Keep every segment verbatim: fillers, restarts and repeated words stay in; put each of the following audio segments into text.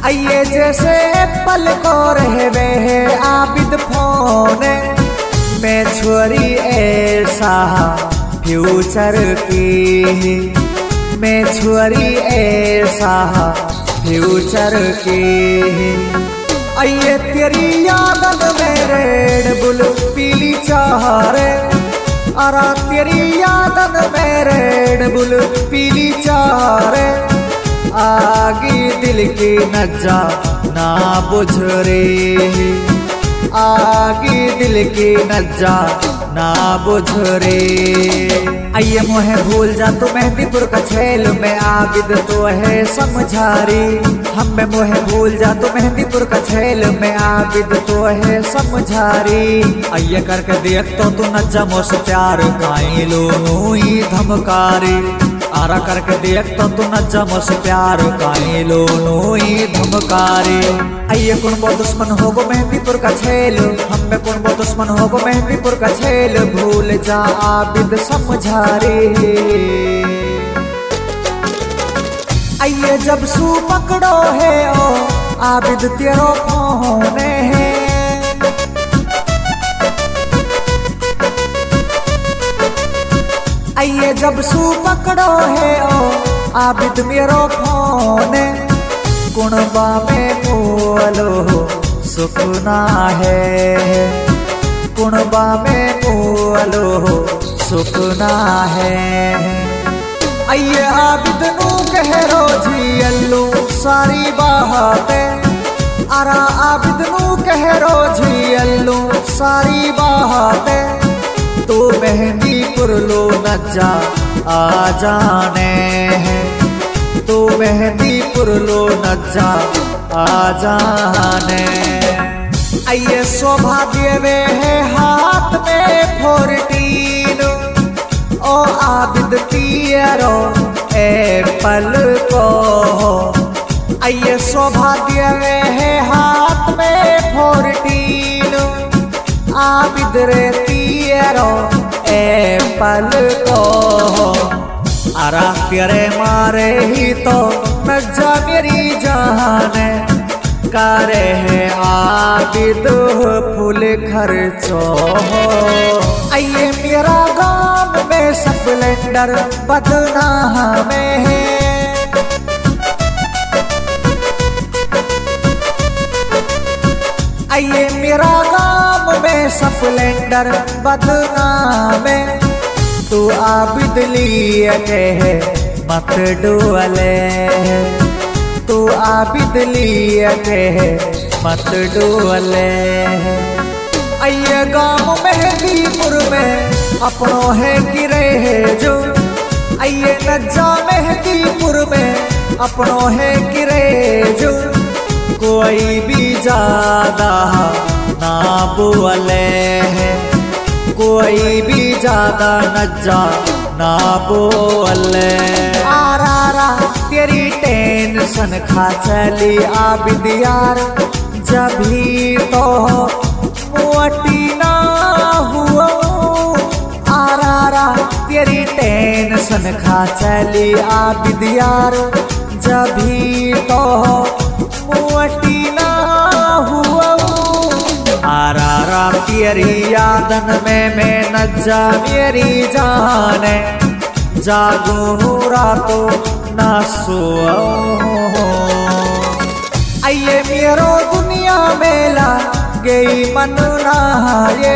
आइए जैसे पल को रहवे है आबिद फोन में छोरी ऐसा फ्यूचर की, मैं छोरी ऐसा फ्यूचर की। आइए तेरी यादन में रेड बुल पीली चारे, अरा तेरी यादन में रेड बुल पीली चारे, आगे दिल की नजा ना बुझ रे, आगे दिल की नजा ना बुझ रे। आइए मोहे भूल जा तू मेहंदीपुर का छेल में आबिद तो है समझारी, हम में मोहे भूल जा तू मेहंदीपुर का छेल में आबिद तो है समझारी। आइए करके देख तो तू नजा मोस प्यार काई लो नूई धमकारी, आरा करके देख तो तू नजा मोस प्यार काई लो नूई धमकारी। आइए कौन वो दुश्मन होगो मेहंदीपुर का छेल, हम में कौन वो दुश्मन होगो मेहंदीपुर का छेल, भूल जा आबिद समझारी। आइए जब सू पकड़ो है ओ आबिद तेरो फोन है, आइए जब सू पकड़ो है ओ आबिद मेरो फोन, कुणबा में मोलो सुकना है, कुणबा में मोलो सुकना है। आइए आबिद नू कह रोजी अल्लू सारी बातें, अरा आबिद नू कह रोजी अल्लू सारी बातें, तो मेहंदीपुर लो नजा आ जाने हैं, तो मेहंदीपुर लो नजा आ जाने। आइए शोभा देवे है हाथ में फोर्टीन, ओ आबिद तियरो एप्पल को, आइए शोभा देवे है हाथ में फोर्टीन, आबिद रे तियरो एप्पल को, अरा तेरे मारे ही तो नजा मेरी जान करे है आबिद फूल खर्चो। आइए मेरा गांव में स्प्लेंडर बदनाम है, आइए मेरा गांव में स्प्लेंडर बदनाम, तू आबिद लिए कहे मत डुअले, तू आबिद लिए कहे मत डुअले। आइए गांव मेहंदीपुर में अपनों है गिरे है जो, आइए नजा मेहंदीपुर में अपनों है गिरे जो, कोई भी ज्यादा ना बोले है, कोई भी ज्यादा नजा ना बोले। आरा तेरी टेंशन खा चली आबिद यार, जभी तो मोटी ना हुआ, आरा तेरी टेंशन खा चली आबिद यार, जभी तो मोटी ना हुआ, आरा तेरी यादन में मैं नजा मेरी जाने, जागू रातों ना सोओ। आइए मेरो दुनिया में ला गई मन ना ये,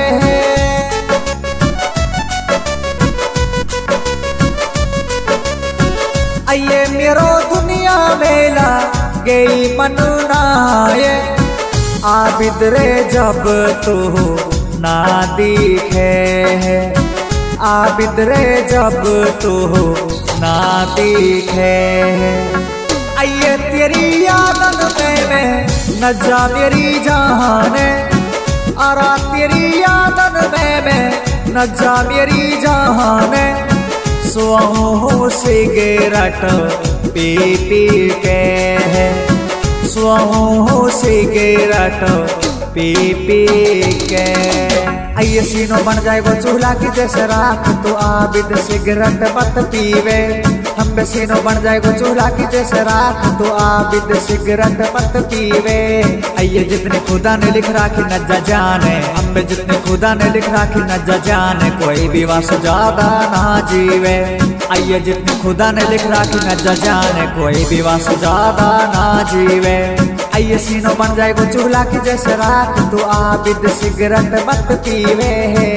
आइए मेरो दुनिया में ला गई मन ना ये, आबिद रे जब तू ना दिखे है, आबिद रे जब तू ना दिखे है। आइए तेरी यादन में मैं नजा मेरी जाने, अरा तेरी यादन में मैं नजा मेरी जाने, सोहू सिगरेट पी पी के है, सोहू सिगरेट पी पी के। आइए सीनो बन जाएगो चूल्हा की जैसे राख, तो आबिद सिगरेट मत पीवे, हम पे सीनो बन जाएगा चूल्हा की जैसे राख। तो आबिद सिगरेट मत पीवे, आइए जितने खुदा ने लिख राखी नज्जा जाने। हम पे जितने खुदा ने लिख राखी नज्जा जाने, कोई भी वास ज्यादा ना जीवे। आइए जितने खुदा ने लिख राखी नज्जा जाने, कोई भी वास ज्यादा ना जीवे। आइए सीनो बन जाएगा चूल्हा की जैसे राख। तो आबिद सिगरेट मत पीवे।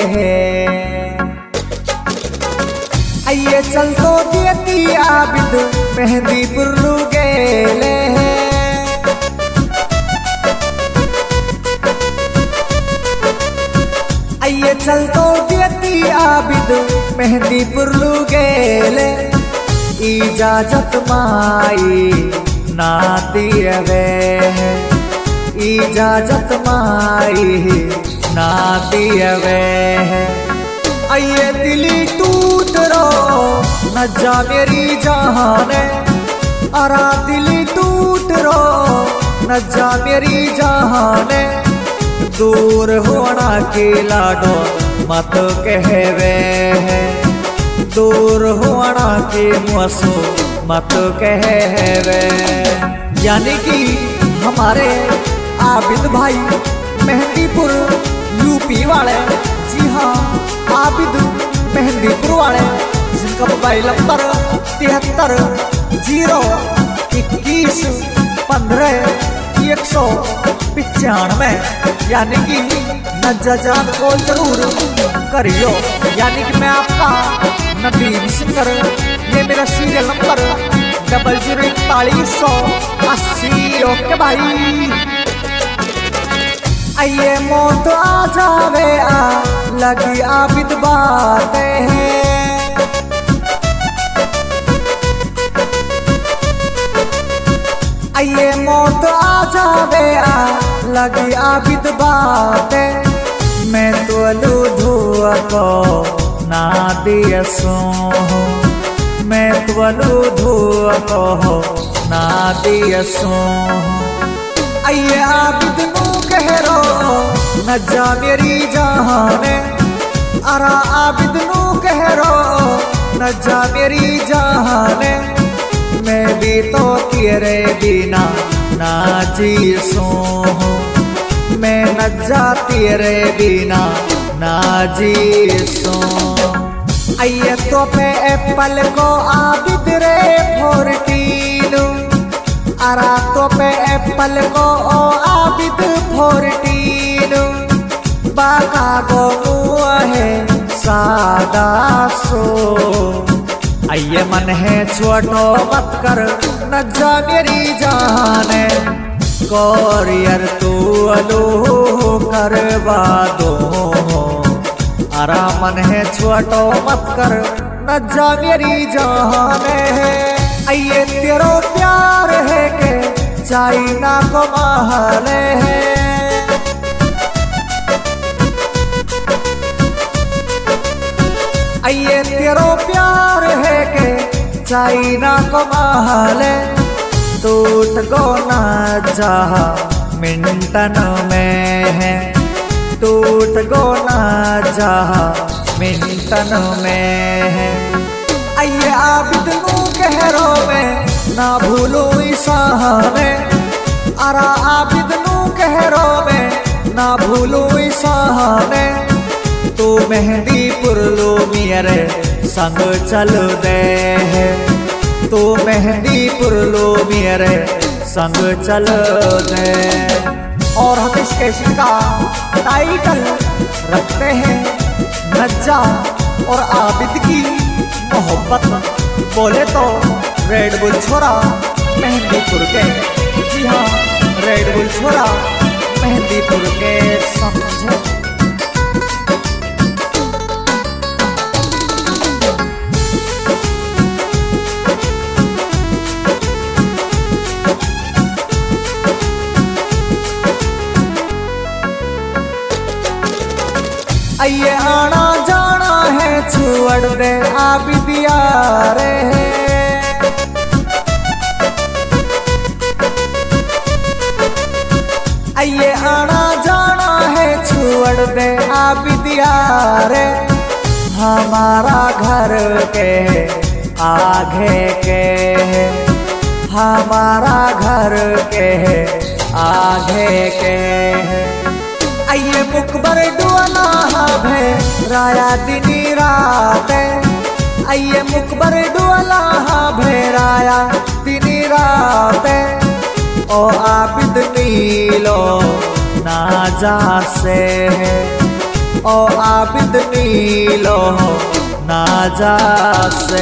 आइए चल तो देती आबिद मेहंदीपुर लू गेले। आइए चल तो देती आबिद मेहंदीपुर लू गेले। इजाजत माई ना दियवे, इजाजत माई ना दियवे। आइए दिली टूट रो नज्जा मेरी जाने, अरा दिली टूट रो नज्जा मेरी जाने। दूर होना की लाडो मत कहवे, दूर होना की मुसो मत कहवे। यानी कि हमारे आबिद भाई मेहंदीपुर यूपी वाले, जी हाँ आबिद मेहंदीपुर वाले, जिनका मोबाइल नंबर तिहत्तर जीरो इक्कीस पंद्रह एक सौ पिचानवे। यानी कि नज्जा जान को जरूर करियो। यानी कि मैं आपका नदीम सिंगर, ये मेरा सीरियल नंबर डबल जीरो इकतालीस सौ अस्सी। ओके भाई। आइए मौत आ जावे आ लगी आबिद बातें हैं। आइए मौत आ जावे आ लगी आबिद बातें। मैं तो लूधुआ को ना दियसो, मैं तो लूधुआ को ना दियसो। आइए आबिद नू कह रो नज्जा मेरी जाने, अरा आबिद नू कह रो नज्जा मेरी जाने। मैं भी तो तेरे बिना ना जी सो, मैं नज्जा तेरे बिना ना जी सो। आइए तो पे एप्पल को आबिद रे फोर्टीन, अरा तो पे एप्पल को ओ आबिद फोर्टीन। बाका गो मुआ है सादा सो, आइए मन है छोटो मत कर नज्जा मेरी जाने। कोरियर तू अलो करवा दो, अरा मन है छोटो मत कर नज्जा मेरी जाने। आइए तेरो प्यार है के चाइना को महले है। आइए तेरो प्यार है के चाइना को महले। टूट गो ना चाह मिंटन में है, टूट गो ना चाह मिंटन में है। आइए आबिद नू कहरो में ना भूलो ईसाने, अरा आबिद नू कहरो में ना भूलो ईसाने। तू मेहंदीपुर लो मेरे संग चल दे, तू मेहंदीपुर लो मेरे संग चल दे। और हम इस कैसेट का टाइटल रखते हैं नज्जा और आबिद की मोहब्बत। बोले तो रेड बुल छोरा मेहंदीपुर के, जी हाँ रेड बुल छोरा मेहंदीपुर के समझो। आइए आना जाना है छुअड़ दे आबिद यारे। आइए आना जाना है छुअड़ दे आबिद यारे। हमारा घर के आगे के हमारा घर के आगे के आइए मुकबर डुअला भे राया दिनी रात आइए मुकबर डुअला भे राया दिनी रात ओ आबिद नीलो ना जा से ओ आबिद नीलो ना जा से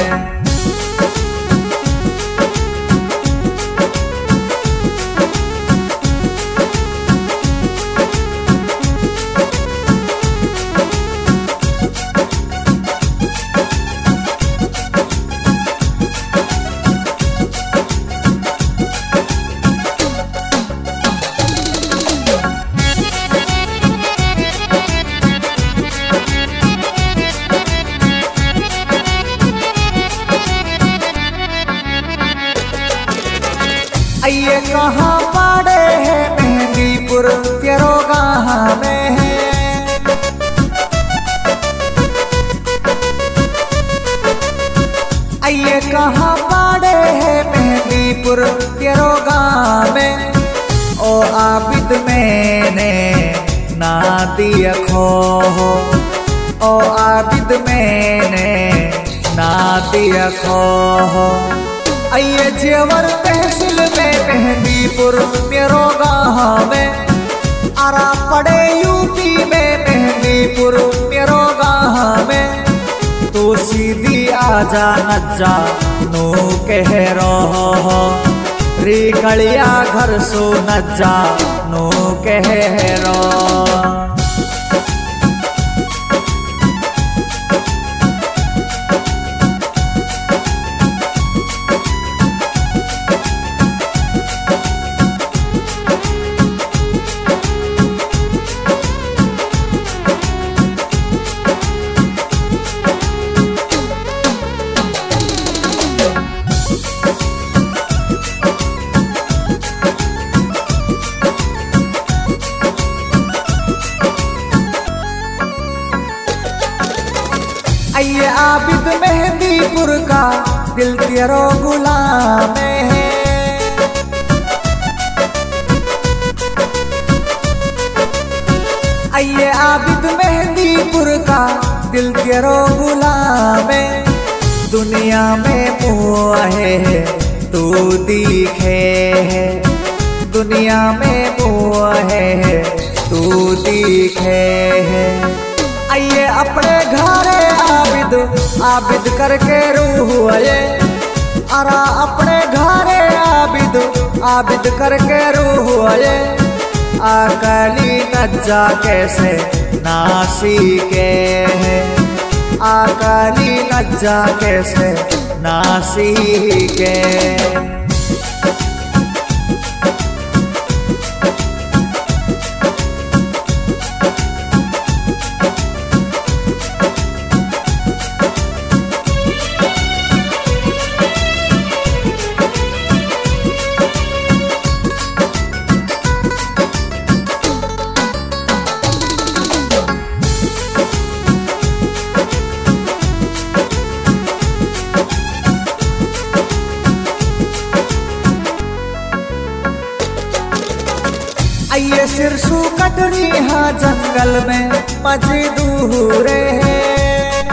आइए कहाँ पड़े हैं मेहंदीपुर तेरो गाँव में है आइए कहाँ पड़े हैं मेहंदीपुर तेरो गाँव में ओ आबिद मैंने ना दिया खो ओ आबिद मैंने ना दिया खो आइए जेवर तहसील में मेहंदीपुर मेरो गाँव में आरा पड़े यूपी में मेहंदीपुर मेरो गाँव में तो सीधी आजा नज्जा नो कह रहो री कलिया घर सो नज्जा नो कह रहो आइए आबिद मेहंदीपुर का दिल तेरो गुलाम है आइए आबिद मेहंदीपुर का दिल तेरो गुलाम है दुनिया में मुँह है तू दिखे है दुनिया में मुँह है तू दिखे है आइए अपने घरे आबिद आबिद करके रूह आए अरा अपने घरे आबिद आबिद करके रूह आए आकली नज्जा कैसे नासी के आकली नज्जा कैसे नासी के आइए सिरसू कटरी हाँ जंगल में मजदूरे हैं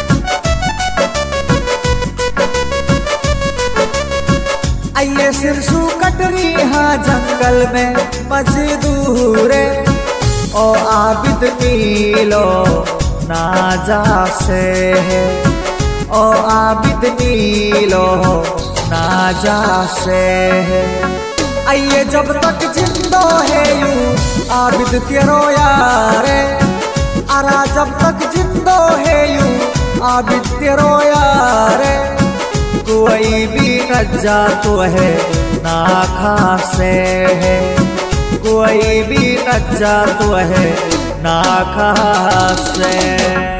आइए सिरसू कटरी हाँ जंगल में मजदूरे ओ आबिद नीलो ना जा से है ओ आबिद नीलो ना जा से है आइए जब तक जिंदो है यू आबिद तेरो यारे अरा जब तक जिंदो है यू आबिद तेरो यारे कोई भी नज्जा तो है ना खासे है कोई भी नज्जा तो है ना खासे।